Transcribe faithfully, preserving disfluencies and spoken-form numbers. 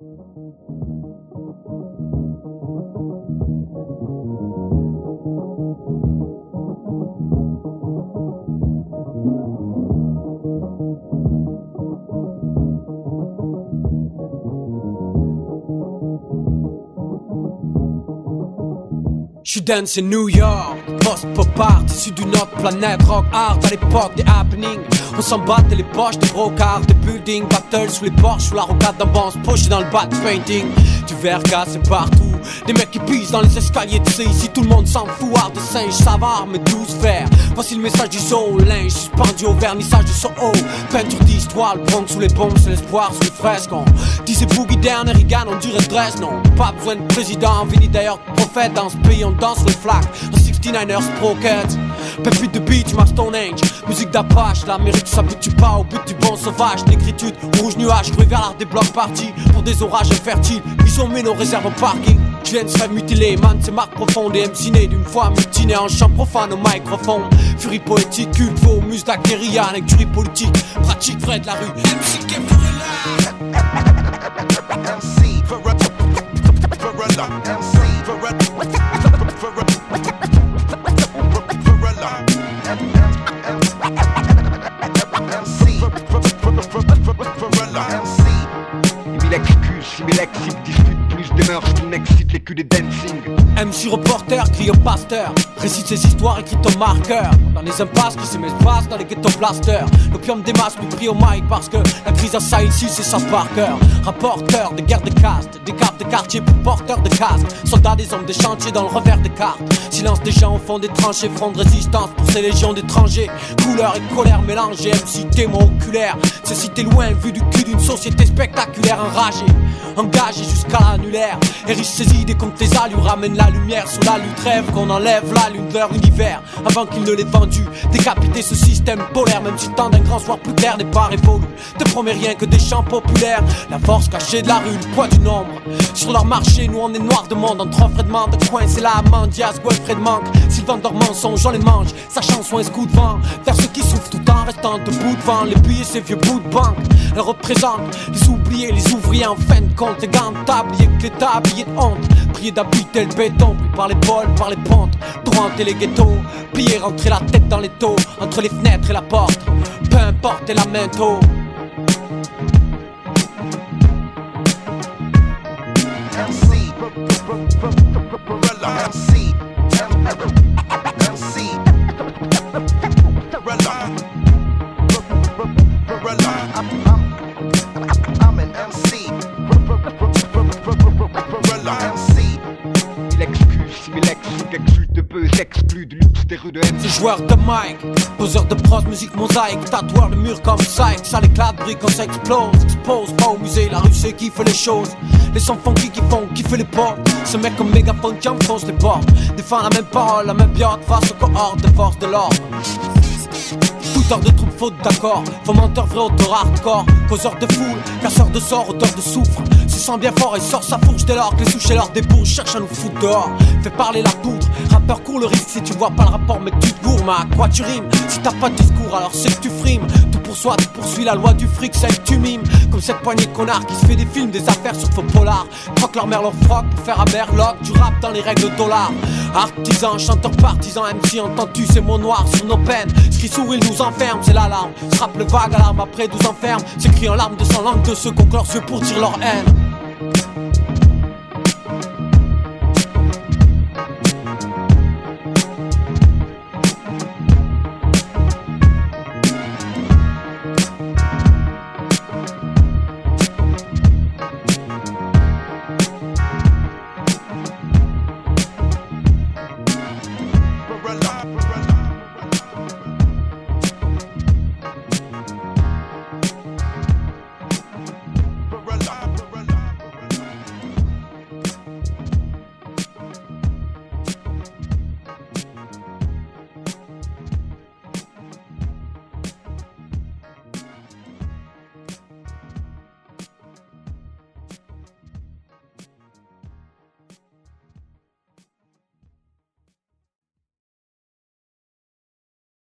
J'suis dance in New York, post-pop art, issu d'une autre planète, rock art à l'époque des happenings. On s'en battait les poches des brocards, des buildings, battle sous les porches, sous la rocade d'un banc, poché dans le bat painting. Du verre cassé partout, des mecs qui pissent dans les escaliers, tu sais, ici tout le monde s'en fout, art de singe, savard, mes douze fers. Voici le message du soul, linge suspendu au vernissage de Soho. Peinture d'histoire, le Bronx sous les bombes, c'est l'espoir sous les fresques. On disait Boogie Down et Reagan, on dirait Dresde, non. Pas besoin de président, Vinny d'ailleurs prophète, dans ce pays on danse les flaques. En soixante-neuf ers Sprocket, pépite de beach, ma Stone Age. Musique d'Apache, l'Amérique s'habitue pas au but du bon sauvage. Négritude, rouge nuage, cru vers l'art des blocs partis. Pour des orages infertiles, ils ont mis nos réserves au parking. Je viens de se faire mutiler, man, c'est marque profonde. Et M C né d'une fois mutiné en chant profane au microphone. Furie poétique, culte, faux, musdac, guérilla, lecture politique, pratique vrai de la rue. M C Kevorella M C Kevorella M C mille excuses, mille lexiques discutent plus des mœurs qui n'excitent les culs des dancing. M C reporter, crie au pasteur, récite ses histoires écrites au marqueur. Dans les impasses qui se m'espacent dans les ghetto blasters. L'opium des masses lui prie au mic parce que la crise assaille ici c'est ça par cœur. Rapporteur des guerres de caste, des cartes de quartier pour porteurs de casques. Soldats des hommes des chantiers dans le revers des cartes. Silence des gens au fond des tranchées, front de résistance pour ces légions d'étrangers. Couleur et colère mélangées, M C témoin oculaire. C'est cité loin, vu du cul d'une société spectaculaire enragée. Engagé jusqu'à l'annulaire, et riche ses idées comme tes allures. Ramène la lumière sous la lutte, rêve qu'on enlève la lune de leur univers avant qu'ils ne l'aient vendu. Décapiter ce système polaire, même si tant d'un grand soir plus clair n'est pas révolu. Te promets rien que des chants populaires, la force cachée de la rue, le poids du nombre. Sur leur marché, nous on est noirs de monde, entre offres et demandes, de coin c'est la amende, Diaz, Guelfred manque. S'ils vendent leurs mensonges, on les mange, sachant soin ce coup de vent. Vers ceux qui souffrent tout en restant debout devant les billets, ces vieux bouts de banque. Elles représentent les oubliés, les ouvriers en fin de compte. Les gants de tablier que l'État habillé de honte. Prier d'habiter le béton, pris par les bols, par les pentes. Tourenter les ghettos, piller, rentrer la tête dans les taux. Entre les fenêtres et la porte, peu importe et la main tôt. M C Kevorella M C M C Kevorella I'm an M C Kevorella M C. Mille excuses, mille lexiques exultent peu, s'excluent du luxe des rues de M C. Joueur de mic, poseur de prose, musique mosaïque, tatoueur le mur comme Psyche. Ça l'éclate, brille quand ça explose, expose pas au musée, la rue c'est qui fait les choses. Les sons funky qui font kiffer les portes. Ce mec comme mégaphone qui enfonce les portes. Défend la même parole, la même biote face aux cohortes de force de l'ordre. Fouteur de troupes, faute d'accord. Fomenteur vrai auteur hardcore. Causeur de foule, casseur de sort, auteur de soufre. Se sent bien fort et sort sa fourche dès lors que les souches et leurs débouches cherchent à nous foutre dehors. Fais parler la poudre, rappeur court le risque si tu vois pas le rapport mais que tu te gourmes. À quoi tu rimes? Si t'as pas de discours alors c'est que tu frimes. Tout pour soi, tu poursuis la loi du fric, celle que tu mimes. Comme cette poignée de connards qui se fait des films, des affaires sur faux polar. Troque leur mère leur froc pour faire à Merloc. Du rap dans les règles de dollars. Artisan, chanteur partisan, M C, entends-tu c'est mon noir sur nos peines. Ce qui sourit nous enferme, c'est l'alarme. Se rappe le vague alarme après douze enfermes. S'écrit en larmes de sang langue de ceux qui ont leurs yeux pour dire leur haine.